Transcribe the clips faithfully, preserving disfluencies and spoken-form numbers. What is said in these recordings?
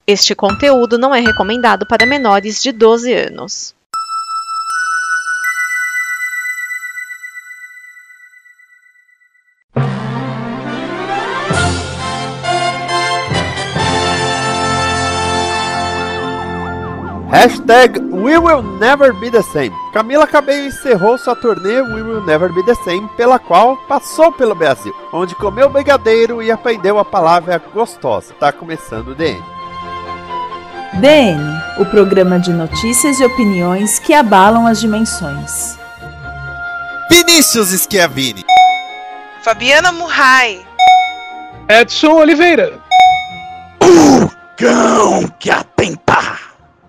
Este conteúdo não é recomendado para menores de doze anos. Hashtag We Will Never Be The Same. Camila Cabello encerrou sua turnê We Will Never Be The Same, pela qual passou pelo Brasil, onde comeu brigadeiro e aprendeu a palavra gostosa. Tá começando o D N. D N, o programa de notícias e opiniões que abalam as dimensões. Vinícius Schiavini. Fabiana Murray. Edson Oliveira. O cão que atenta.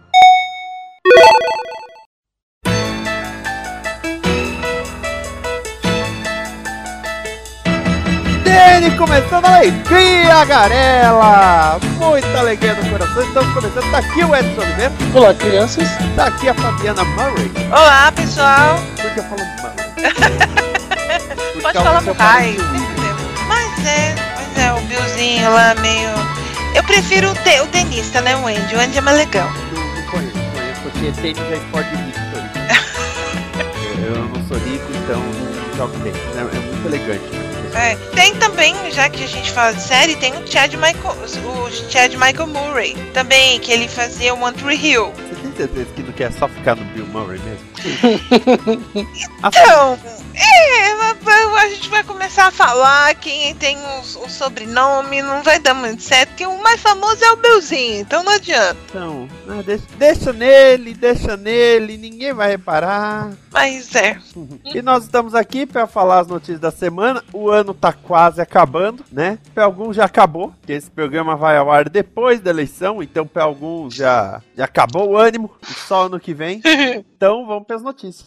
D N começando a alegria, garela! Muita alegria no coração. Estamos começando. Tá aqui o Edson Oliveira. Olá, crianças. Tá aqui a Fabiana Murray. Olá, pessoal. Por que eu falo Murray? Pode falar Murray. Mas é, mas é, o Billzinho lá meio... Eu prefiro o, te, o tenista, né, o Andy? O Andy é mais legal. Não, não conheço, conheço, porque tênis é esporte rico, sou rico. Eu não sou rico, então não jogo tênis. É, é muito elegante. É, tem também, já que a gente fala de série, tem o Chad Michael, o Chad Michael Murray também, que ele fazia o One Tree Hill. Você tem certeza que não quer só ficar no Bill Murray mesmo? Então, é, a gente vai começar a falar quem tem o, o sobrenome, não vai dar muito certo, porque o mais famoso é o Billzinho, então não adianta. Então, ah, deixa, deixa nele, deixa nele, ninguém vai reparar. Mas é. E nós estamos aqui para falar as notícias da semana. O ano tá quase acabando, né? Para alguns já acabou, porque esse programa vai ao ar depois da eleição, então para alguns já, já acabou o ânimo, só ano que vem. Então vamos para as notícias.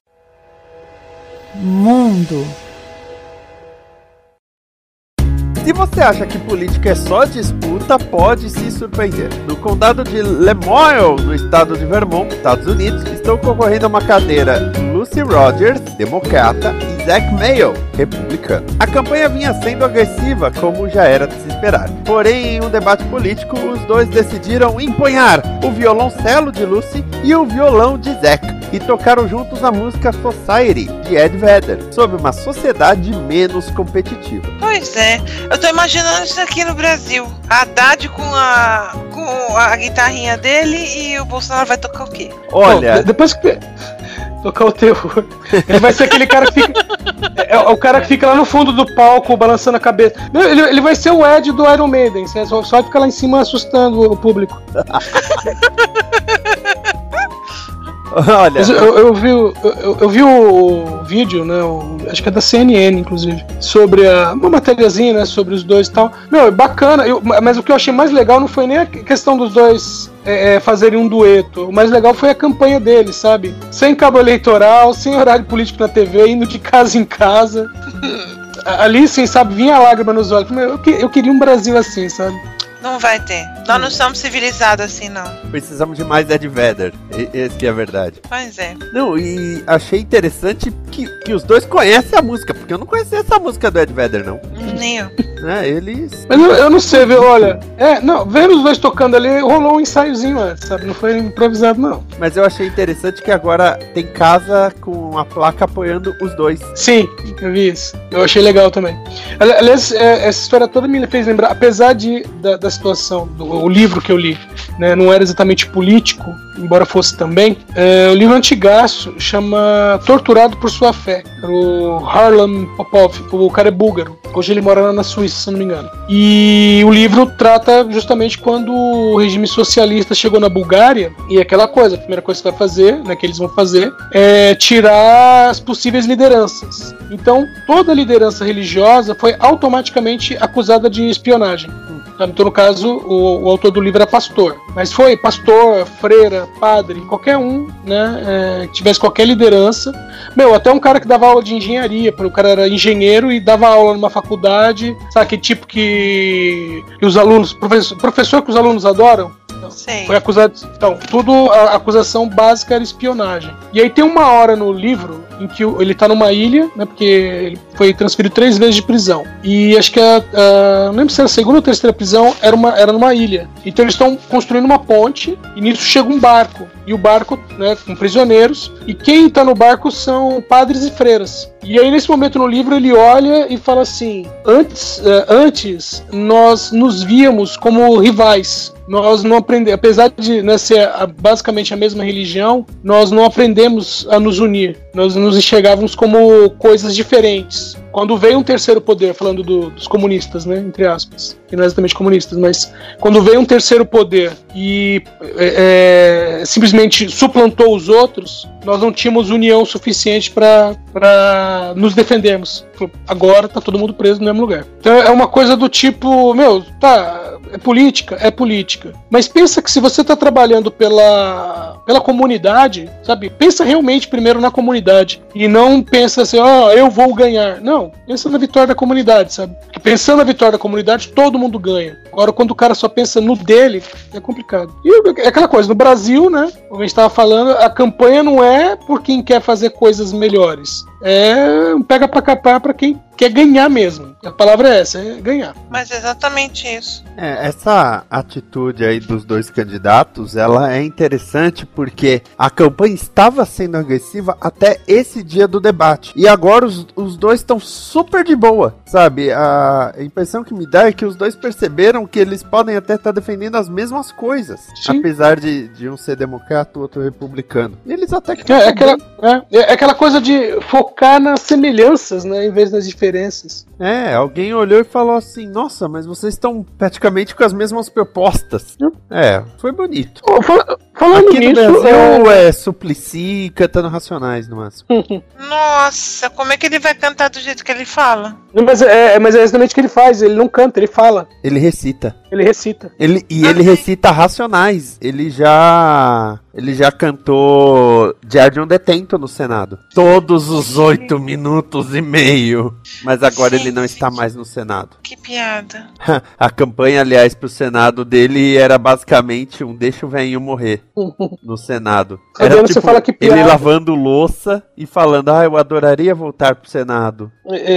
Mundo. Se você acha que política é só disputa, pode se surpreender. No condado de Lemoyle, no estado de Vermont, Estados Unidos, estão concorrendo a uma cadeira Lucy Rogers, democrata, e Zach Mayo, republicano. A campanha vinha sendo agressiva, como já era de se esperar. Porém, em um debate político, os dois decidiram empunhar o violoncelo de Lucy e o violão de Zach, e tocaram juntos a música Society, de Ed Vedder, sobre uma sociedade menos competitiva. Pois é, eu tô imaginando isso aqui no Brasil. A Haddad com a, com a guitarrinha dele e o Bolsonaro vai tocar o quê? Olha... Bom, depois que... tocar o terror. Ele vai ser aquele cara que fica... É, é o cara que fica lá no fundo do palco, balançando a cabeça. Ele, ele vai ser o Ed do Iron Maiden. Só, só fica lá em cima assustando o público. Olha, eu, eu, vi, eu, eu vi o vídeo, né, o, acho que é da C N N, inclusive, sobre a, uma matériazinha, né, sobre os dois e tal. Meu, é bacana, eu, mas o que eu achei mais legal não foi nem a questão dos dois é, é, fazerem um dueto. O mais legal foi a campanha deles, sabe? Sem cabo eleitoral, sem horário político na T V, indo de casa em casa. Ali, sim, sabe, vinha a lágrima nos olhos. Eu, eu queria um Brasil assim, sabe? Não vai ter. Nós não somos civilizados assim, não. Precisamos de mais Ed Vedder. Esse que é a verdade. Pois é. Não, e achei interessante que, que os dois conhecem a música, porque eu não conhecia essa música do Ed Vedder, não. Nem eu. É, eles... Mas eu, eu não sei, viu, olha... É, não, vendo os dois tocando ali, rolou um ensaiozinho antes, sabe? Não foi improvisado, não. Mas eu achei interessante que agora tem casa com a placa apoiando os dois. Sim, eu vi isso. Eu achei legal também. Aliás, é, essa história toda me fez lembrar, apesar de, da, da situação, do o livro que eu li, né, não era exatamente político, embora fosse também, é, o livro antigaço chama Torturado por Sua Fé, o Harlan Popov, o cara é búlgaro, hoje ele mora na Suíça, se não me engano. E o livro trata justamente quando o regime socialista chegou na Bulgária, e aquela coisa, a primeira coisa que vai fazer, né, que eles vão fazer, é tirar as possíveis lideranças. Então, toda liderança religiosa foi automaticamente acusada de espionagem. Então, no caso, o, o autor do livro era pastor. Mas foi pastor, freira, padre, qualquer um, né, é, que tivesse qualquer liderança. Meu, até um cara que dava aula de engenharia, porque o cara era engenheiro e dava aula numa faculdade, sabe, que tipo que, que os alunos, professor, professor que os alunos adoram. Sei. Foi acusado. Então, tudo, a acusação básica era espionagem. E aí tem uma hora no livro, em que ele tá numa ilha, né, porque ele foi transferido três vezes de prisão. E acho que a, a não lembro se era a segunda ou terceira prisão, era, uma, era numa ilha. Então eles estão construindo uma ponte e nisso chega um barco. E o barco, né, com prisioneiros, e quem tá no barco são padres e freiras. E aí nesse momento no livro ele olha e fala assim: antes, uh, antes nós nos víamos como rivais. Nós não aprendemos, apesar de, né, ser a, basicamente a mesma religião, nós não aprendemos a nos unir. Nós nos enxergávamos como coisas diferentes. Quando veio um terceiro poder, falando do, dos comunistas, né, entre aspas, que não é exatamente comunistas, mas quando veio um terceiro poder e é, é, simplesmente suplantou os outros, nós não tínhamos união suficiente para nos defendermos. Agora tá todo mundo preso no mesmo lugar. Então é uma coisa do tipo, meu, tá, é política? É política. Mas pensa que se você tá trabalhando pela, pela comunidade, sabe? Pensa realmente primeiro na comunidade. E não pensa assim, ó, oh, eu vou ganhar. Não, pensa na vitória da comunidade, sabe? Porque pensando na vitória da comunidade, todo mundo ganha. Agora, quando o cara só pensa no dele, é complicado. E é aquela coisa, no Brasil, né, como a gente tava falando, a campanha não é por quem quer fazer coisas melhores. É um pega pra capar pra quem quer ganhar mesmo. A palavra é essa, é ganhar. Mas é exatamente isso. É, essa atitude aí dos dois candidatos, ela é interessante porque a campanha estava sendo agressiva até esse dia do debate. E agora os, os dois estão super de boa, sabe? A impressão que me dá é que os dois perceberam que eles podem até estar defendendo as mesmas coisas. Sim. Apesar de, de um ser democrata e o outro republicano. E eles até que... É, é, aquela, é, é aquela coisa de focar nas semelhanças, né, em vez das diferenças. É, alguém olhou e falou assim, nossa, mas vocês estão praticamente com as mesmas propostas. Hum. É, foi bonito. Oh, fal falando Aqui nisso, no Brasil é, é Suplicy cantando Racionais, no máximo. Nossa, como é que ele vai cantar do jeito que ele fala? Mas é, mas é exatamente o que ele faz, ele não canta, ele fala. Ele recita. Ele recita. Ele, e ele recita Racionais. Ele já... Ele já cantou Diário de um Detento no Senado. Todos os oito minutos e meio. Mas agora Sim. ele não está mais no Senado. Que piada. A campanha, aliás, pro Senado dele era basicamente um deixa o velhinho morrer no Senado. Era tipo, você fala que ele lavando louça e falando, ah, eu adoraria voltar pro Senado.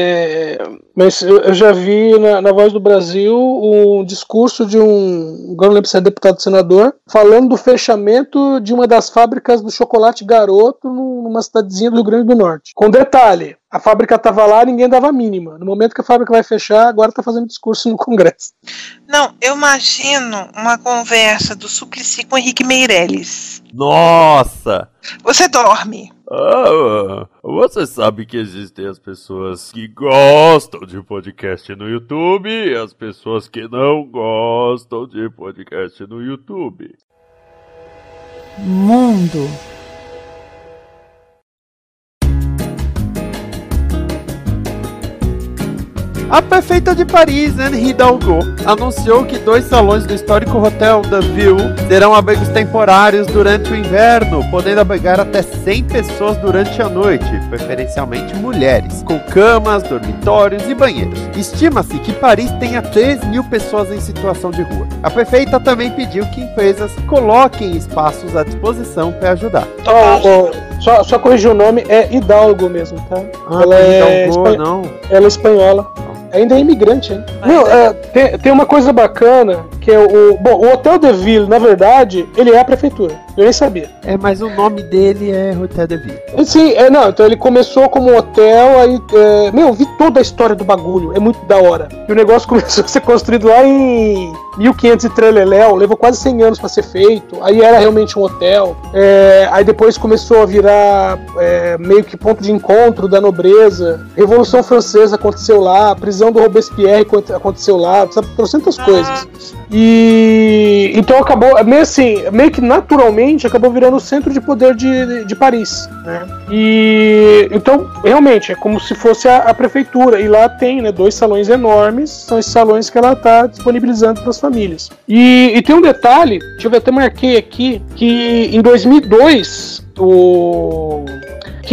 É, mas eu já vi na, na Voz do Brasil um discurso de um, agora não lembro se é deputado ou senador, falando do fechamento de uma das fábricas do chocolate Garoto numa cidadezinha do Rio Grande do Norte. Com detalhe, a fábrica estava lá e ninguém dava a mínima. No momento que a fábrica vai fechar, agora está fazendo discurso no Congresso. Não, eu imagino uma conversa do Suplicy com Henrique Meirelles. Nossa! Você dorme. Ah, você sabe que existem as pessoas que gostam de podcast no YouTube e as pessoas que não gostam de podcast no YouTube. Mundo. A prefeita de Paris, Anne Hidalgo, anunciou que dois salões do histórico Hotel da Ville terão abrigos temporários durante o inverno, podendo abrigar até cem pessoas durante a noite, preferencialmente mulheres, com camas, dormitórios e banheiros. Estima-se que Paris tenha três mil pessoas em situação de rua. A prefeita também pediu que empresas coloquem espaços à disposição para ajudar. Oh, oh, só, só corrigir o nome, é Hidalgo mesmo, tá? Ah, ela é Hidalgo, espan... não. Ela é espanhola. Ainda é imigrante, hein? Não, é, tem, tem uma coisa bacana, que é o... Bom, o Hotel de Ville, na verdade, ele é a prefeitura. Eu nem sabia. É, mas o nome dele é Hotel de Ville. Sim, é, não, então ele começou como hotel, aí... É, meu, eu vi toda a história do bagulho, é muito da hora. E o negócio começou a ser construído lá em mil e quinhentos e treleléu, levou quase cem anos pra ser feito, aí era realmente um hotel. É, aí depois começou a virar é, meio que ponto de encontro da nobreza. Revolução Francesa aconteceu lá, a prisão do Robespierre aconteceu lá, sabe, trocentas coisas. E então acabou, meio assim, meio que naturalmente acabou virando o centro de poder de, de Paris, né? E então, realmente, é como se fosse a, a prefeitura, e lá tem, né, dois salões enormes, são esses salões que ela está disponibilizando para as famílias. E, e tem um detalhe, deixa eu ver, até marquei aqui, que em dois mil e dois, o...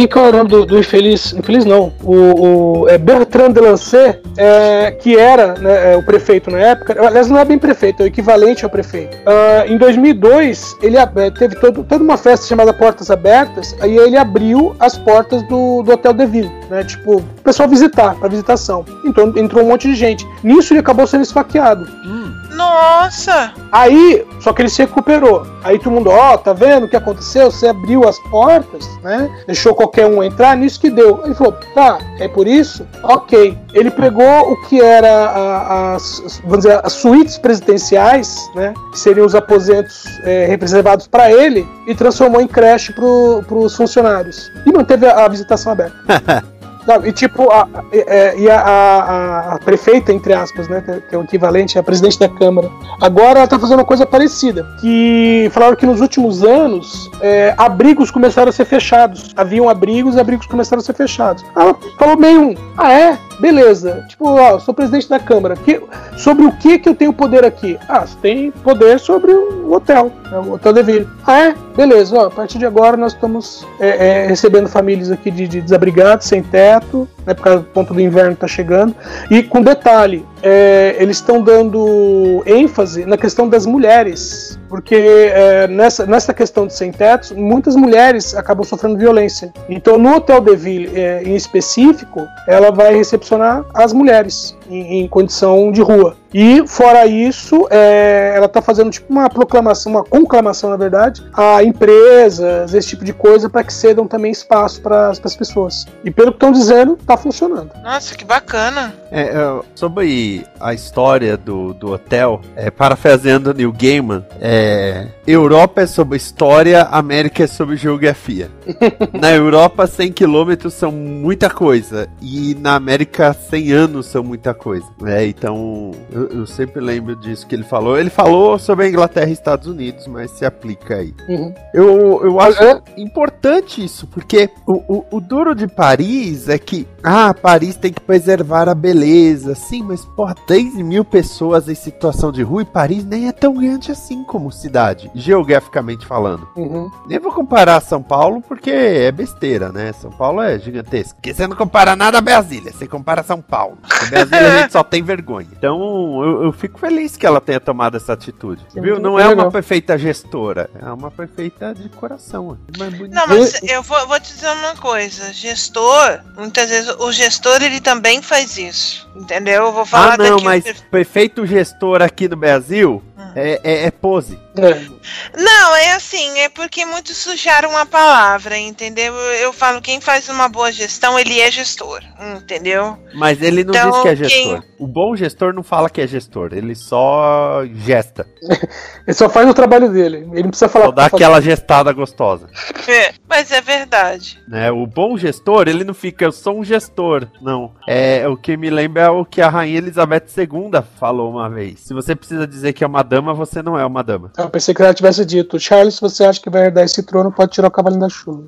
quem que é o nome do, do infeliz? Infeliz não. O, o é Bertrand Delancey, é, que era, né, o prefeito na época. Aliás, não é bem prefeito, é o equivalente ao prefeito. Uh, em dois mil e dois, ele teve todo, toda uma festa chamada Portas Abertas, aí ele abriu as portas do, do Hotel de Ville, né? Tipo, o pessoal visitar, pra visitação. Então entrou um monte de gente. Nisso ele acabou sendo esfaqueado. Hum. Nossa! Aí, só que ele se recuperou. Aí todo mundo, ó, oh, tá vendo o que aconteceu? Você abriu as portas, né? Deixou qualquer um entrar, nisso que deu. Ele falou, tá, é por isso? Ok. Ele pegou o que era a, as, vamos dizer, as suítes presidenciais, né? Que seriam os aposentos é, reservados para ele, e transformou em creche pro, pros funcionários. E manteve a, a visitação aberta. Não, e tipo, a, a, e a, a, a prefeita, entre aspas, né, que é o equivalente à presidente da Câmara, agora ela tá fazendo uma coisa parecida, que falaram que nos últimos anos é, abrigos começaram a ser fechados, haviam abrigos e abrigos começaram a ser fechados. Ela falou meio, ah é? Beleza, tipo, ó, eu sou presidente da Câmara, que, sobre o que que eu tenho poder aqui? Ah, você tem poder sobre o hotel, né, o Hotel de Ville. Ah é? Beleza, ó, a partir de agora nós estamos é, é, recebendo famílias aqui de, de desabrigados, sem teto, né, por causa do ponto do inverno tá chegando, e com detalhe, é, eles estão dando ênfase na questão das mulheres, porque é, nessa, nessa questão de sem tetos, muitas mulheres acabam sofrendo violência. Então no Hotel de Ville, é, em específico, ela vai recepcionar as mulheres em, em condição de rua. E, fora isso, é, ela está fazendo tipo uma proclamação, uma conclamação, na verdade, a empresas, esse tipo de coisa, para que cedam também espaço para as pessoas. E pelo que estão dizendo, está funcionando. Nossa, que bacana. É, é, sobre a história do, do hotel, é, parafraseando Neil Gaiman, é, Europa é sobre história, América é sobre geografia. Na Europa, cem quilômetros são muita coisa, e na América, cem anos são muita coisa. É, então... Eu, eu sempre lembro disso que ele falou. Ele falou sobre a Inglaterra e Estados Unidos, mas se aplica aí. Uhum. Eu, eu acho é. importante isso, porque o, o, o duro de Paris é que, ah, Paris tem que preservar a beleza. Sim, mas, porra, dez mil pessoas em situação de rua, e Paris nem é tão grande assim como cidade, geograficamente falando. Uhum. Nem vou comparar São Paulo, porque é besteira, né? São Paulo é gigantesco. Porque você não compara nada a Brasília, você compara São Paulo. Em Brasília a gente só tem vergonha. Então, Eu, eu fico feliz que ela tenha tomado essa atitude. Sim, viu? Não é legal. Uma perfeita gestora, é uma perfeita de coração. Não, mas eu vou, vou te dizer uma coisa. Gestor, muitas vezes o gestor ele também faz isso. Entendeu? Eu vou falar ah, não, daqui. Mas o perfeito gestor aqui no Brasil hum. é, é, é pose. É. Não, é assim, é porque muitos sujaram a palavra, entendeu? Eu falo, quem faz uma boa gestão, ele é gestor, entendeu? Mas ele não então, diz que é gestor. Quem... O bom gestor não fala que é gestor, ele só gesta. Ele só faz o trabalho dele, ele não precisa falar. Só dá aquela gestada gostosa. É, mas é verdade. É, o bom gestor, ele não fica, eu sou um gestor, não. É, o que me lembra é o que a Rainha Elizabeth segunda falou uma vez. Se você precisa dizer que é uma dama, você não é uma dama. Eu pensei que ela tivesse dito, Charles, se você acha que vai herdar esse trono, pode tirar o cavalinho da chuva.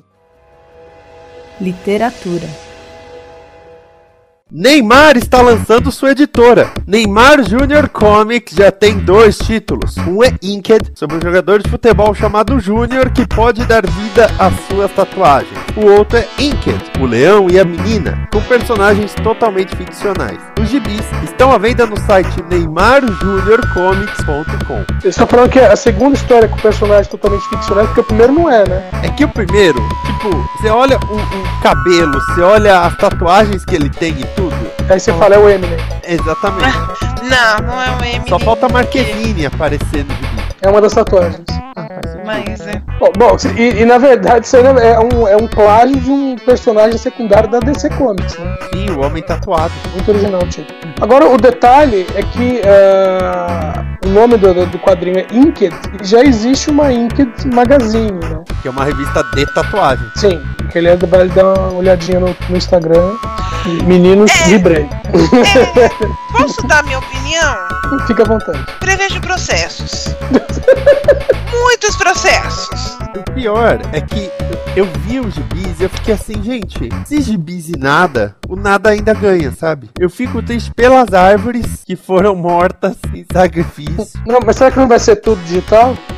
Literatura. Neymar está lançando sua editora. Neymar Júnior Comics já tem dois títulos. Um é Inked, sobre um jogador de futebol chamado Júnior que pode dar vida às suas tatuagens. O outro é Inked, o leão e a menina, com personagens totalmente ficcionais. Os gibis estão à venda no site neymar junior comics ponto com. Eles estão falando que a segunda história com personagens totalmente ficcionais, porque o primeiro não é, né? É que o primeiro, tipo, você olha o, o cabelo, você olha as tatuagens que ele tem e tudo. Aí você fala, é o Eminem. Exatamente. Não, não é o Eminem. Só falta a Marquezine aparecer no gibi. É uma das tatuagens. Mas é. Bom, bom e, e na verdade isso aí é um, é um plágio de um personagem secundário da D C Comics, né? Sim, o Homem Tatuado. Muito original, tipo. Agora, o detalhe é que uh, o nome do, do quadrinho é Inked, e já existe uma Inked Magazine, né? Que é uma revista de tatuagem. Sim, que ele vai dar uma olhadinha no, no Instagram. Meninos, é, vibrei. É, posso dar minha opinião? Fica à vontade. Prevejo processos. Muitos processos. O pior é que eu vi os gibis e eu fiquei assim, gente, se gibis e nada, o nada ainda ganha, sabe? Eu fico triste pelas árvores que foram mortas em sacrifício. Não, mas será que não vai ser tudo digital? É digital.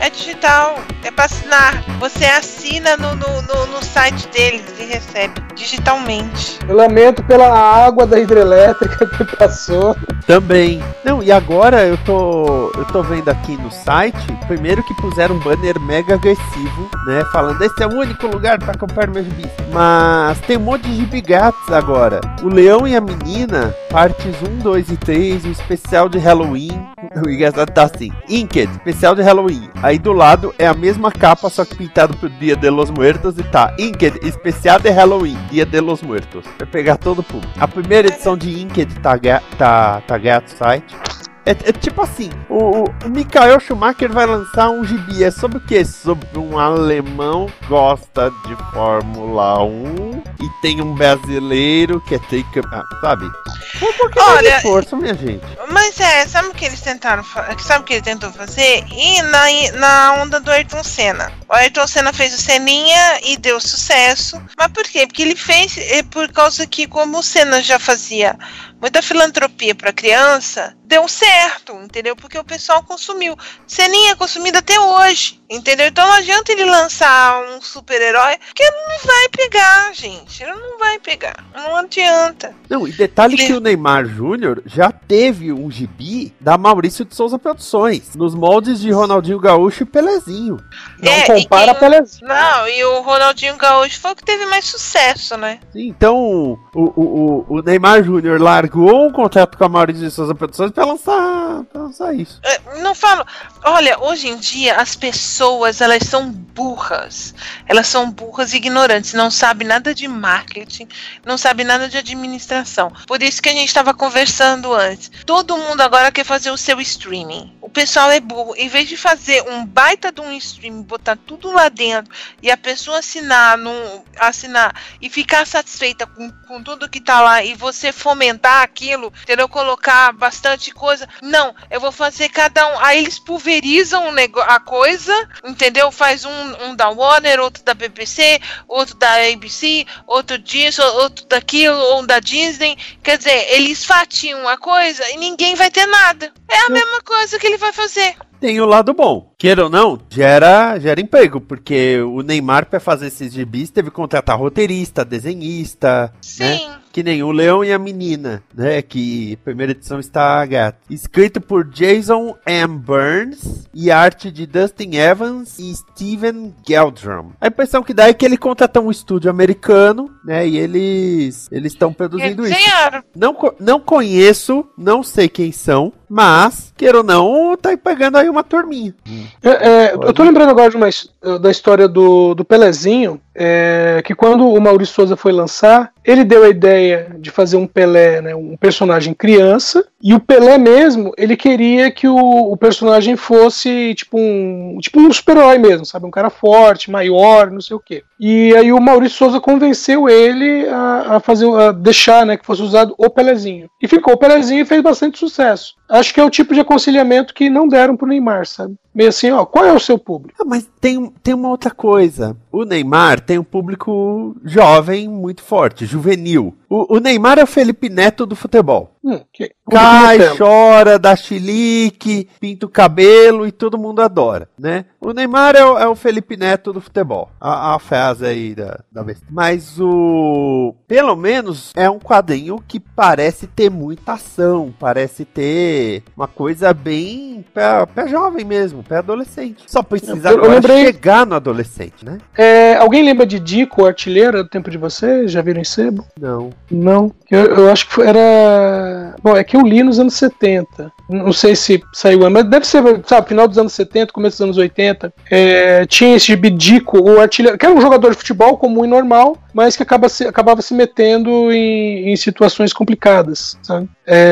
digital. É pra assinar. Você assina no, no, no, no site deles e recebe digitalmente. Eu lamento pela água da hidrelétrica que passou. Também. Não, e agora eu tô eu tô vendo aqui no site, primeiro que puseram um banner mega agressivo, né, falando esse é o único lugar pra comprar meus gibis. Mas tem um monte de gibigatos agora. O Leão e a Menina, partes um, dois e três, o especial de Halloween. O engraçado tá assim, Inked, especial de Halloween. Aí do lado é a mesma capa, só que pintado pro Dia de los Muertos e tá Inked, especial de Halloween, Dia de los Muertos. Vai pegar todo o público. A primeira edição de Inked tá, tá, tá gato no site. É, é tipo assim, o, o Michael Schumacher vai lançar um gibi, é sobre o quê? Sobre um alemão que gosta de Fórmula um e tem um brasileiro que é take, ah, sabe? Um pouquinho Olha, de esforço, minha gente. Mas é, sabe o que eles tentaram fazer? Sabe o que ele tentou fazer? E na, na onda do Ayrton Senna. O Ayrton Senna fez o Seninha e deu sucesso. Mas por quê? Porque ele fez é por causa que, como o Senna já fazia muita filantropia para criança, deu certo, entendeu? Porque o pessoal consumiu. Seninha é consumido até hoje, entendeu? Então não adianta ele lançar um super-herói, porque ele não vai pegar, gente. Ele não vai pegar. Não adianta. Não, e detalhe ele... que o Neymar Júnior já teve um gibi da Maurício de Souza Produções, nos moldes de Ronaldinho Gaúcho e Pelezinho. Não é, compara quem... Pelezinho. Não, e o Ronaldinho Gaúcho foi o que teve mais sucesso, né? Então, o, o, o Neymar Júnior largou um contrato com a Maurício de Souza Produções pra lançar, pra lançar isso. Não falo. Olha, hoje em dia as pessoas, elas são burras. Elas são burras e ignorantes. Não sabem nada de marketing, não sabem nada de administração. Por isso que a gente estava conversando antes. Todo mundo agora quer fazer o seu streaming. O pessoal é burro. Em vez de fazer um baita de um streaming, botar tudo lá dentro e a pessoa assinar, no, assinar e ficar satisfeita com, com tudo que tá lá e você fomentar aquilo, entendeu? Colocar bastante coisa. Não, eu vou fazer cada um. Aí eles pulverizam a coisa, entendeu? Faz um, um da Warner, outro da B B C, outro da A B C, outro disso, outro daquilo, ou da Disney. Quer dizer, eles fatiam a coisa e ninguém vai ter nada. É a mesma coisa que ele vai fazer. Tem o lado bom. Queira ou não, gera, gera emprego, porque o Neymar, para fazer esses gibis, teve que contratar roteirista, desenhista, Sim. né? Que nem o Leão e a Menina, né? Que a primeira edição está gata. Escrito por Jason M. Burns e arte de Dustin Evans e Steven Geldrum. A impressão que dá é que ele contratou um estúdio americano, né? E eles eles estão produzindo isso. Não, não conheço, não sei quem são, mas, queira ou não, tá pegando aí uma turminha. É, é, eu tô lembrando agora de uma, da história do, do Pelezinho, é, que quando o Maurício Souza foi lançar, ele deu a ideia de fazer um Pelé, né, um personagem criança, e o Pelé mesmo, ele queria que o, o personagem fosse tipo um, tipo um super-herói mesmo, sabe? Um cara forte, maior, não sei o quê. E aí o Maurício Souza convenceu ele a, a, fazer, a deixar, né, que fosse usado o Pelezinho. E ficou o Pelezinho e fez bastante sucesso. Acho que é o tipo de aconselhamento que não deram pro Neymar, sabe? Meio assim, ó, qual é o seu público? Ah, mas tem, tem uma outra coisa. O Neymar tem um público jovem muito forte, juvenil. O, o Neymar é o Felipe Neto do futebol. Hum, que, Cai, chora, dá chilique, pinta o cabelo e todo mundo adora, né? O Neymar é o, é o Felipe Neto do futebol. A, a frase aí da, da vez. Mas o... Pelo menos é um quadrinho que parece ter muita ação, parece ter uma coisa bem pra, pra jovem mesmo, pra adolescente. Só precisa eu, eu agora lembrei... chegar no adolescente, né? É, alguém lembra de Dico, o Artilheiro, do tempo de vocês? Já viram em sebo? Não. Não. Eu, eu acho que foi, era... Bom, é que eu li nos anos setenta. Não sei se saiu, mas deve ser, sabe, final dos anos setenta, começo dos anos oitenta. É, tinha esse gibi Dico, o Artilheiro, que era um jogador de futebol comum e normal, mas que acaba se, acabava se metendo em, em situações complicadas, sabe?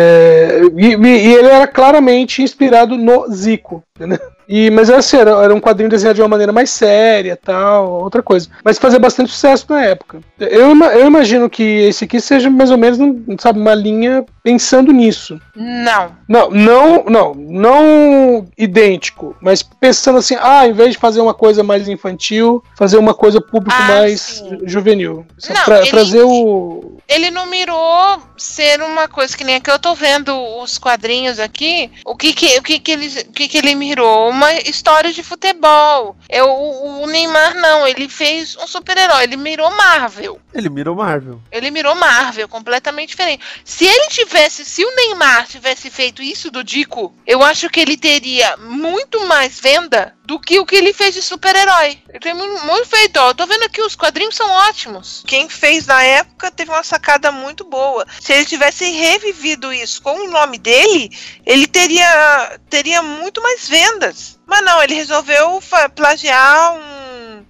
É, e, e ele era claramente inspirado no Zico, entendeu? E, mas assim, era, era um quadrinho desenhado de uma maneira mais séria, tal, outra coisa. Mas fazia bastante sucesso na época. Eu, eu imagino que esse aqui seja mais ou menos, sabe, uma linha pensando nisso. Não. Não, não, não, não idêntico, mas pensando assim, ah, em vez de fazer uma coisa mais infantil, fazer uma coisa público ah, mais sim. juvenil. Não, Tra- ele... Trazer o, ele não mirou ser uma coisa que nem que eu tô vendo os quadrinhos aqui. O que que, o que, que, ele, o que, que ele mirou? Uma história de futebol. Eu, o, o Neymar não, ele fez um super-herói, ele mirou Marvel. Ele mirou Marvel. Ele mirou Marvel, completamente diferente. Se ele tivesse, se o Neymar tivesse feito isso do Dico, eu acho que ele teria muito mais venda do que o que ele fez de super-herói. Ele tem muito, muito feito, ó. Eu tô vendo aqui, os quadrinhos são ótimos. Quem fez na época teve uma sacada muito boa. Se ele tivesse revivido isso com o nome dele, ele teria, teria muito mais vendas. Mas não, ele resolveu plagiar um,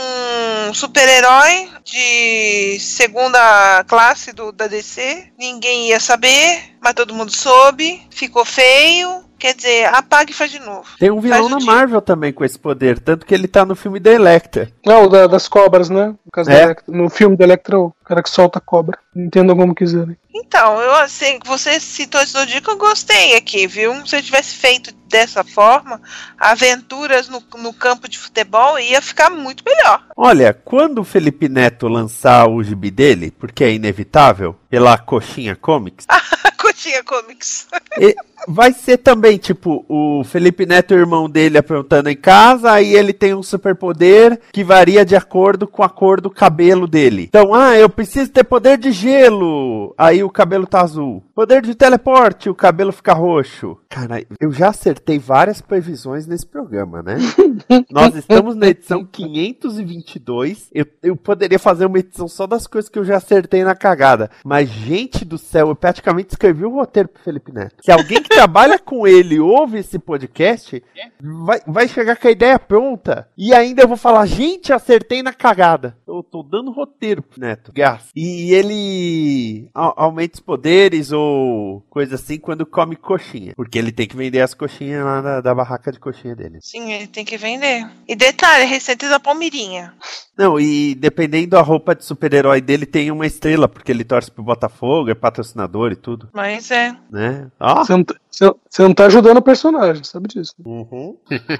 um super-herói de segunda classe do, da D C. Ninguém ia saber, mas todo mundo soube. Ficou feio. Quer dizer, apaga e faz de novo. Tem um vilão na Marvel também com esse poder, tanto que ele tá no filme da Electra. Não, da, das cobras, né? No, caso É. da Electra, no filme da Electra, o cara que solta a cobra. Entendam como quiserem. Então, eu assim, você citou esse do Dico, eu gostei aqui, viu? Se eu tivesse feito dessa forma, aventuras no, no campo de futebol ia ficar muito melhor. Olha, quando o Felipe Neto lançar o gibi dele, porque é inevitável, pela Coxinha Comics, Coxinha Comics. e vai ser também, tipo, o Felipe Neto e o irmão dele aprontando em casa, aí ele tem um superpoder que varia de acordo com a cor do cabelo dele. Então, ah, eu preciso ter poder de gelo, aí o cabelo tá azul. Poder de teleporte, o cabelo fica roxo. Cara, eu já acertei várias previsões nesse programa, né? Nós estamos na edição quinhentos e vinte e dois. Eu, eu poderia fazer uma edição só das coisas que eu já acertei na cagada. Mas, gente do céu, eu praticamente escrevi o roteiro pro Felipe Neto. Se alguém que trabalha com ele ouve esse podcast, vai, vai chegar com a ideia pronta. E ainda eu vou falar, gente, acertei na cagada. Eu tô dando roteiro pro Neto, graças. E ele a, aumenta os poderes ou coisa assim quando come coxinha. Porque ele tem que vender as coxinhas lá da, da barraca de coxinha dele. Sim, ele tem que vender. E detalhe, receita da Palmeirinha. Não, e dependendo da roupa de super-herói dele, tem uma estrela, porque ele torce pro Botafogo, é patrocinador e tudo. Mas é. Né? Ó. Você não, tá- você- você não tá ajudando o personagem, sabe disso. Uhum.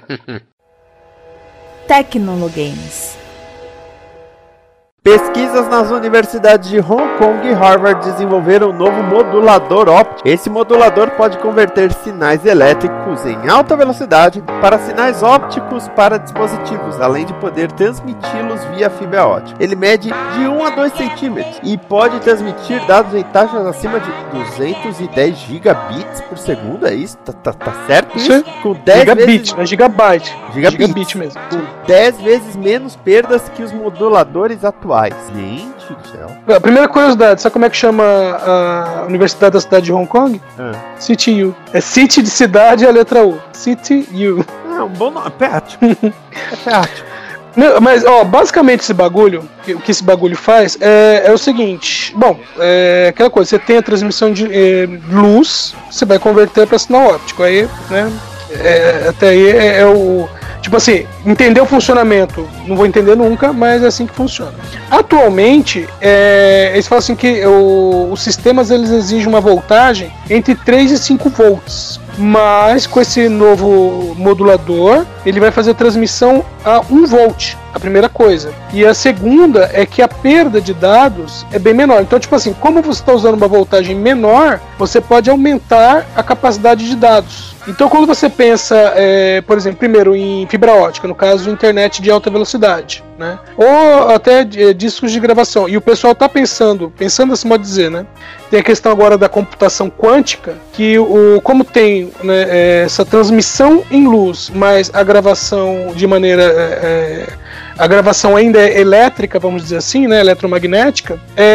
Tecnologames. Pesquisas nas universidades de Hong Kong e Harvard desenvolveram um novo modulador óptico. Esse modulador pode converter sinais elétricos em alta velocidade para sinais ópticos para dispositivos, além de poder transmiti-los via fibra ótica. Ele mede de um a dois centímetros e pode transmitir dados em taxas acima de duzentos e dez gigabits por segundo. É isso? Tá, tá, tá certo isso? Isso Com dez Gigabit, vezes... não é gigabyte. Gigabit. Gigabit mesmo. Com dez vezes menos perdas que os moduladores atuais. Gente do céu. A primeira curiosidade, sabe como é que chama a Universidade da cidade de Hong Kong? Ah. City U. É City de cidade, a letra U. City U. É um bom nome. É prático. É prático. Não, mas, ó, basicamente esse bagulho, o que esse bagulho faz é, é o seguinte. Bom, é aquela coisa, você tem a transmissão de é, luz, você vai converter para sinal óptico. Aí, né, é, até aí é, é o... Tipo assim, entender o funcionamento, não vou entender nunca, mas é assim que funciona. Atualmente, é, eles falam assim que o, os sistemas eles exigem uma voltagem entre três e cinco volts. Mas com esse novo modulador, ele vai fazer a transmissão a um volt, a primeira coisa. E a segunda é que a perda de dados é bem menor. Então, tipo assim, como você está usando uma voltagem menor, você pode aumentar a capacidade de dados. Então, quando você pensa, é, por exemplo, primeiro em fibra ótica, no caso, internet de alta velocidade, né? Ou até é, discos de gravação. E o pessoal está pensando, pensando assim, pode dizer, né? Tem a questão agora da computação quântica, que o, como tem, né, é, essa transmissão em luz, mas a gravação de maneira... É, a gravação ainda é elétrica, vamos dizer assim, né, eletromagnética,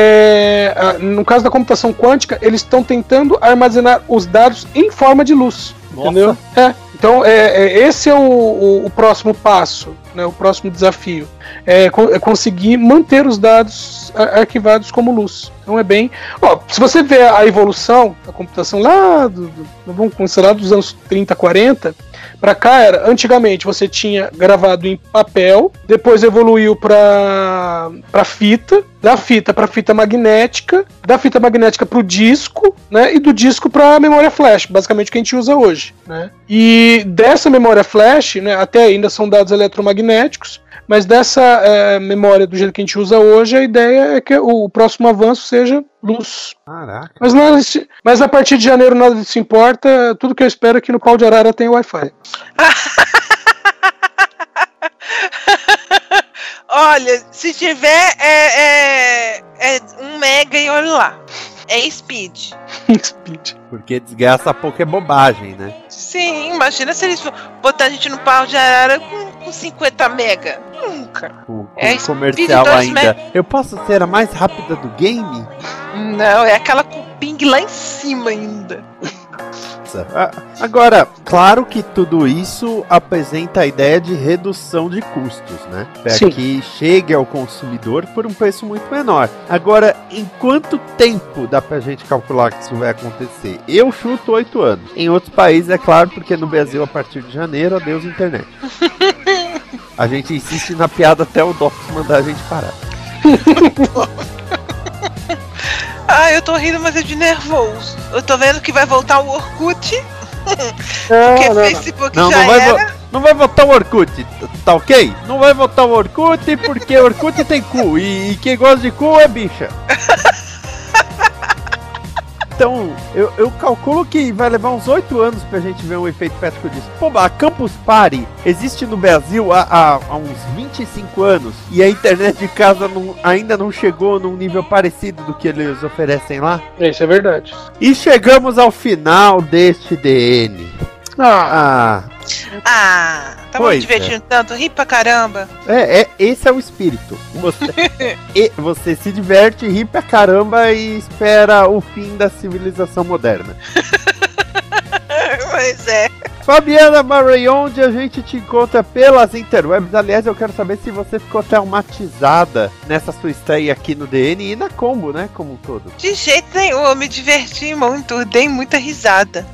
é, a, no caso da computação quântica, eles estão tentando armazenar os dados em forma de luz. Nossa. Entendeu? É. Então, é, é, esse é o, o, o próximo passo, né, o próximo desafio. É, co- é conseguir manter os dados a- arquivados como luz. Então é bem... Ó, se você ver a evolução da computação lá, do, do, vamos começar lá dos anos trinta, quarenta, Pra cá era, antigamente você tinha gravado em papel, depois evoluiu pra, pra fita, da fita pra fita magnética, da fita magnética pro disco, né, e do disco pra memória flash, basicamente o que a gente usa hoje, né. E dessa memória flash, né, até ainda são dados eletromagnéticos, mas dessa é, memória do jeito que a gente usa hoje, a ideia é que o próximo avanço seja luz. Caraca. Mas, nada, mas a partir de janeiro nada disso importa. Tudo que eu espero é que no pau de arara tenha Wi-Fi. Olha, se tiver é, é, é um mega e olha lá. É speed. Speed. Porque desgasta pouco é bobagem, né? Sim, imagina se eles botar a gente no pau de arara com, com cinquenta mega. Nunca. Com, com É comercial speed dois ainda. me- Eu posso ser a mais rápida do game? Não, é aquela com ping lá em cima ainda. Ah, agora, claro que tudo isso apresenta a ideia de redução de custos, né? Para Sim. que chegue ao consumidor por um preço muito menor. Agora, em quanto tempo dá pra gente calcular que isso vai acontecer? Eu chuto oito anos. Em outros países, é claro, porque no Brasil, a partir de janeiro, adeus internet. A gente insiste na piada até o Docs mandar a gente parar. Ah, eu tô rindo, mas é de nervoso. Eu tô vendo que vai voltar o Orkut. Não, Porque não, não. Facebook Não, já não vai, era. vo- não vai votar o Orkut, t- tá ok? Não vai votar o Orkut porque o Orkut tem cu e, e quem gosta de cu é bicha. Então, eu, eu calculo que vai levar uns oito anos pra gente ver um efeito prático disso. Pô, a Campus Party existe no Brasil há, há, há uns vinte e cinco anos e a internet de casa não- ainda não chegou num nível parecido do que eles oferecem lá. Isso é verdade. E chegamos ao final deste D N. Ah, Ah... Ah, tá me Pois divertindo tanto, ri pra caramba. É, é, esse é o espírito. Você, e você se diverte, ri pra caramba e espera o fim da civilização moderna. Mas é. Fabiana Murray, onde a gente te encontra pelas interwebs? Aliás, eu quero saber se você ficou traumatizada nessa sua estreia aqui no D N e na Combo, né, como um todo. De jeito nenhum, eu me diverti muito, dei muita risada.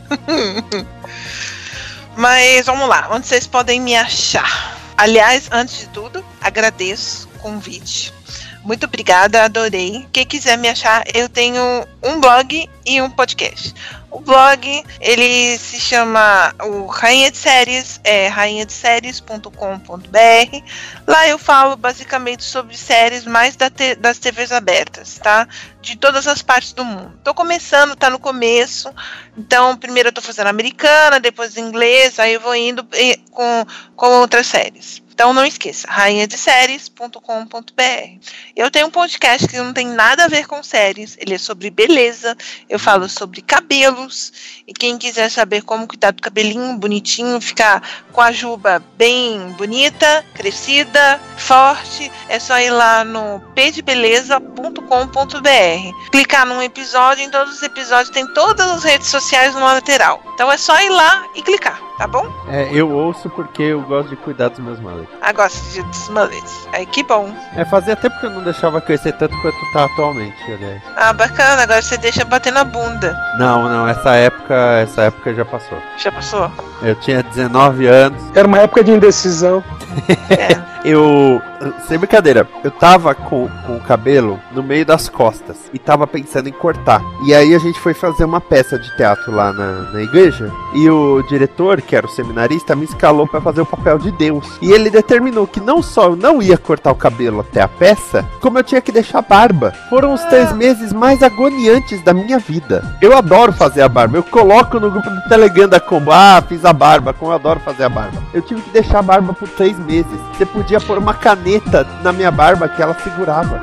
Mas vamos lá, onde vocês podem me achar? Aliás, antes de tudo, agradeço o convite. Muito obrigada, adorei. Quem quiser me achar, eu tenho um blog e um podcast. O blog, ele se chama o Rainha de Séries, é rainha de séries ponto com ponto b r. Lá eu falo basicamente sobre séries mais da te- das T Vs abertas, tá? De todas as partes do mundo. Tô começando, tá no começo. Então, primeiro eu tô fazendo americana, depois inglês, aí eu vou indo eh, com, com outras séries. Então não esqueça, rainha de séries ponto com ponto b r. Eu tenho um podcast que não tem nada a ver com séries, ele é sobre beleza, eu falo sobre cabelos, e quem quiser saber como cuidar do cabelinho bonitinho, ficar com a juba bem bonita, crescida, forte, é só ir lá no p de beleza ponto com ponto b r. Clicar num episódio, em todos os episódios tem todas as redes sociais no lateral. Então é só ir lá e clicar, tá bom? É, eu ouço porque eu gosto de cuidar dos meus males. Ah, gosto de dos mullets. Aí que bom. É, fazia tempo que eu não deixava crescer tanto quanto tá atualmente, aliás. Ah, bacana, agora você deixa bater na bunda. Não, não, essa época, essa época já passou. Já passou? Eu tinha dezenove anos. era uma época de indecisão. É. Eu, sem brincadeira, eu tava com, com o cabelo no meio das costas e tava pensando em cortar. E aí a gente foi fazer uma peça de teatro lá na, na igreja e o diretor, que era o seminarista, me escalou pra fazer o papel de Deus. E ele determinou que não só eu não ia cortar o cabelo até a peça, como eu tinha que deixar a barba. Foram os três meses mais agoniantes da minha vida. Eu adoro fazer a barba. Eu coloco no grupo do Telegram da Combo, ah, fiz a barba, como eu adoro fazer a barba. Eu tive que deixar a barba por três meses. Você podia pôr uma caneta na minha barba que ela segurava.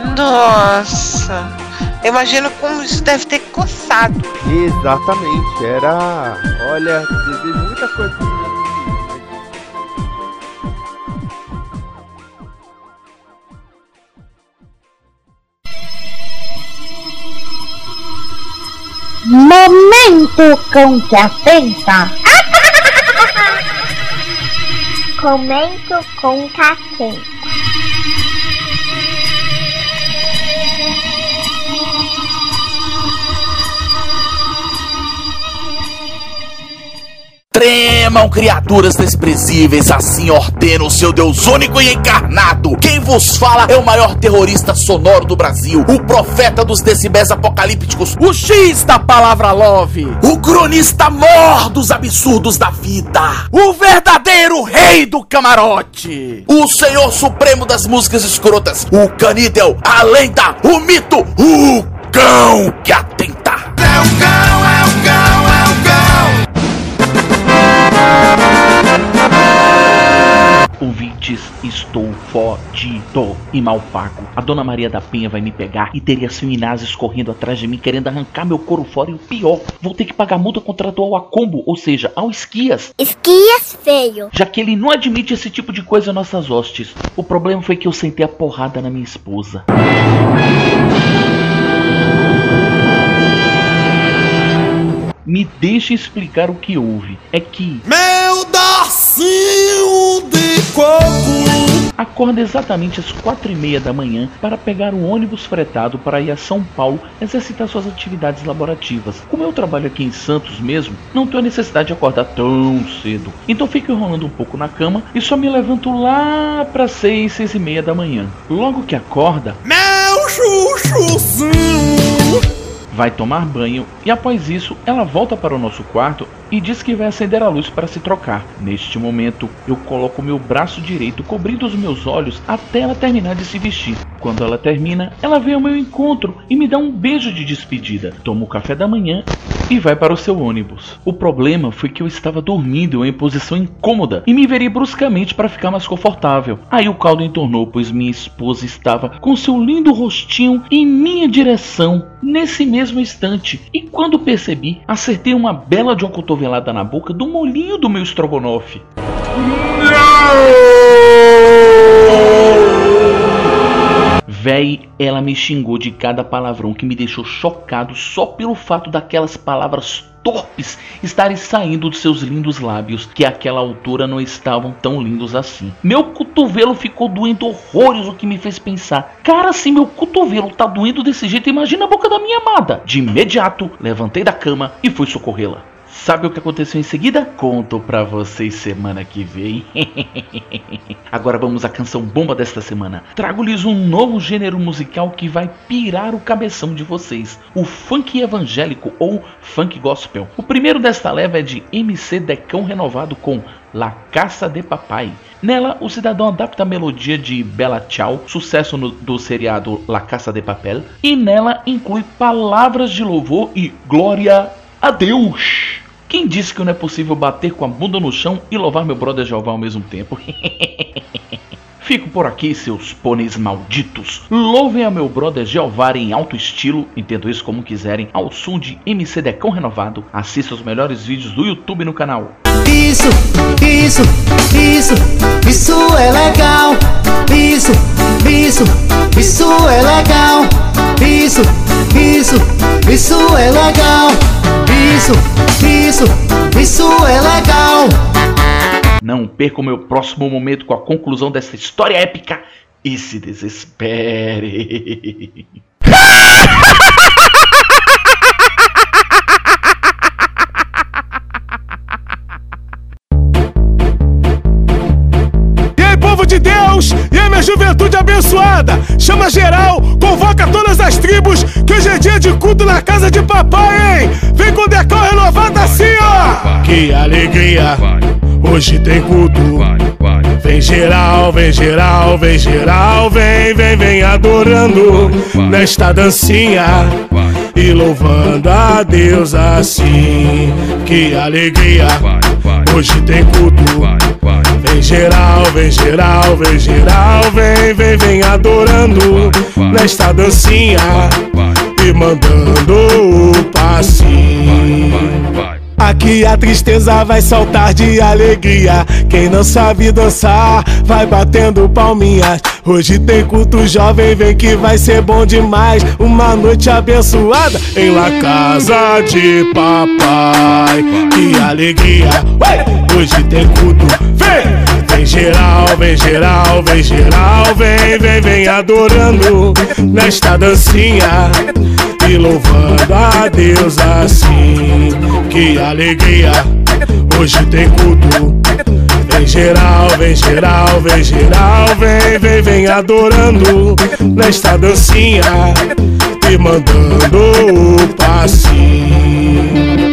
Nossa. Eu imagino como isso deve ter coçado. Exatamente, era... Olha, desejo muita coisa pra minha vida. Momento cão que atenta. Comento com catenta. Tremam, criaturas desprezíveis, assim ordena o seu Deus único e encarnado. Quem vos fala é o maior terrorista sonoro do Brasil, o profeta dos decibéis apocalípticos, o X da palavra love, o cronista mor dos absurdos da vida, o verdadeiro rei do camarote, o senhor supremo das músicas escrotas, o canídeo, a lenda, o mito, o cão que atenta. É o cão, é o cão, é o cão. Ouvintes, estou fodido e mal pago. A Dona Maria da Penha vai me pegar e teria Suinazes correndo atrás de mim querendo arrancar meu couro fora, e o pior, vou ter que pagar multa contratual a Combo, ou seja, ao Esquias. Esquias feio. Já que ele não admite esse tipo de coisa em nossas hostes. O problema foi que eu sentei a porrada na minha esposa. Me deixa explicar o que houve. É que... Meu docinho de coco! Acorda exatamente às quatro e meia da manhã para pegar o ônibus fretado para ir a São Paulo exercitar suas atividades laborativas. Como eu trabalho aqui em Santos mesmo, não tenho a necessidade de acordar tão cedo. Então fico enrolando um pouco na cama e só me levanto lá para seis, seis e meia da manhã. Logo que acorda... Meu chuchuzinho! Vai tomar banho e após isso ela volta para o nosso quarto e diz que vai acender a luz para se trocar. Neste momento eu coloco meu braço direito cobrindo os meus olhos até ela terminar de se vestir. Quando ela termina, ela vem ao meu encontro e me dá um beijo de despedida. Toma o café da manhã e vai para o seu ônibus. O problema foi que eu estava dormindo em posição incômoda e me virei bruscamente para ficar mais confortável. Aí o caldo entornou, pois minha esposa estava com seu lindo rostinho em minha direção nesse mesmo instante. E quando percebi, acertei uma bela de uma cotovelada na boca do molhinho do meu estrogonofe. Véi, ela me xingou de cada palavrão que me deixou chocado só pelo fato daquelas palavras torpes estarem saindo dos seus lindos lábios, que àquela altura não estavam tão lindos assim. Meu cotovelo ficou doendo horrores, o que me fez pensar: cara, se meu cotovelo tá doendo desse jeito, imagina a boca da minha amada. De imediato, levantei da cama e fui socorrê-la. Sabe o que aconteceu em seguida? Conto pra vocês semana que vem. Agora vamos à canção bomba desta semana. Trago-lhes um novo gênero musical que vai pirar o cabeção de vocês: o funk evangélico ou funk gospel. O primeiro desta leva é de M C Decão Renovado com La Casa de Papai. Nela, o cidadão adapta a melodia de Bella Ciao, sucesso no, do seriado La Casa de Papel, e nela inclui palavras de louvor e glória a Deus. Quem disse que não é possível bater com a bunda no chão e louvar meu brother Jeová ao mesmo tempo? Fico por aqui, seus pôneis malditos. Louvem a meu brother Jeová em alto estilo, entendo isso como quiserem, ao som de M C Decão Renovado. Assista os melhores vídeos do YouTube no canal. Isso, isso, isso, isso é legal. Isso, isso, isso é legal. Isso, isso, isso é legal. Isso, isso, isso é legal. Não perca o meu próximo momento com a conclusão dessa história épica e se desespere. E aí, povo de Deus, e aí, minha juventude abençoada, chama geral, convoca todas as tribos, que hoje é dia de culto na casa de papai, hein? Vem com o Decão Renovado assim, ó. Que alegria, hoje tem culto. Vem geral, vem geral, vem geral, vem, vem, vem adorando nesta dancinha e louvando a Deus assim. Que alegria, hoje tem culto. Vem geral, vem geral, vem geral, vem, vem, vem adorando nesta dancinha e mandando o passinho. Aqui a tristeza vai saltar de alegria. Quem não sabe dançar vai batendo palminhas. Hoje tem culto jovem, vem que vai ser bom demais. Uma noite abençoada em La Casa de Papai. Que alegria, hoje tem culto. Vem! Vem geral, vem geral, vem geral, vem, vem, vem adorando nesta dancinha e louvando a Deus assim. Que alegria, hoje tem culto. Vem geral, vem geral, vem geral, vem, vem, vem adorando nesta dancinha e mandando o passinho.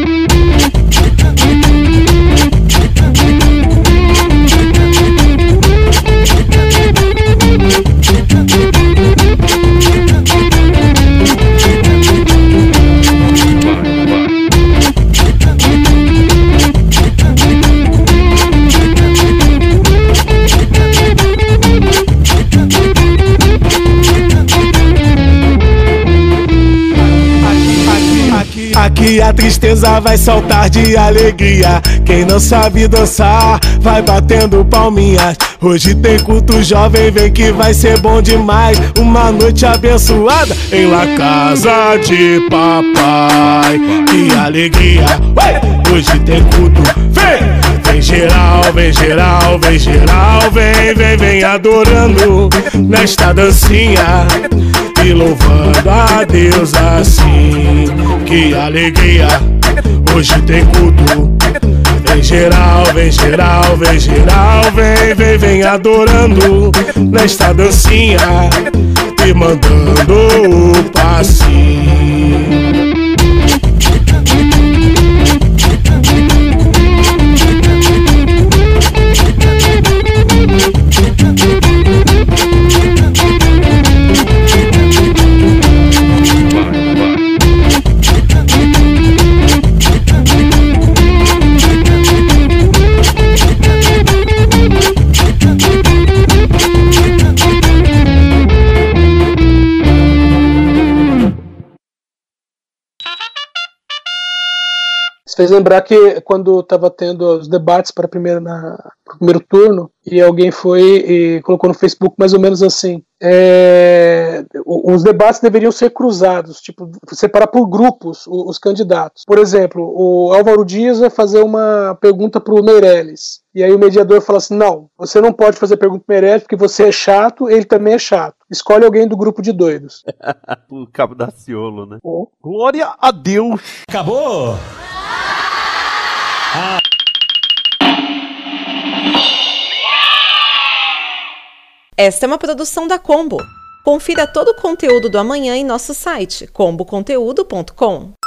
Aqui a tristeza vai saltar de alegria. Quem não sabe dançar vai batendo palminhas. Hoje tem culto jovem, vem que vai ser bom demais. Uma noite abençoada em La Casa de Papai. Que alegria, hoje tem culto. Vem, vem geral, vem geral, vem geral, vem, vem, vem adorando nesta dancinha e louvando a Deus assim. Que alegria, hoje tem culto. Vem geral, vem geral, vem geral, vem, vem, vem adorando nesta dancinha e mandando o passinho. Fez lembrar que quando estava tendo os debates para a primeira, na, pro primeiro turno, e alguém foi e colocou no Facebook mais ou menos assim, é, os debates deveriam ser cruzados, tipo, separar por grupos os, os candidatos. Por exemplo, o Álvaro Dias vai fazer uma pergunta para o Meirelles, e aí o mediador fala assim, não, você não pode fazer pergunta para o Meirelles porque você é chato, ele também é chato. Escolhe alguém do grupo de doidos. O Cabo da Ciolo, né? Oh. Glória a Deus! Acabou! Ah. Esta é uma produção da Combo. Confira todo o conteúdo do amanhã em nosso site combo conteúdo ponto com.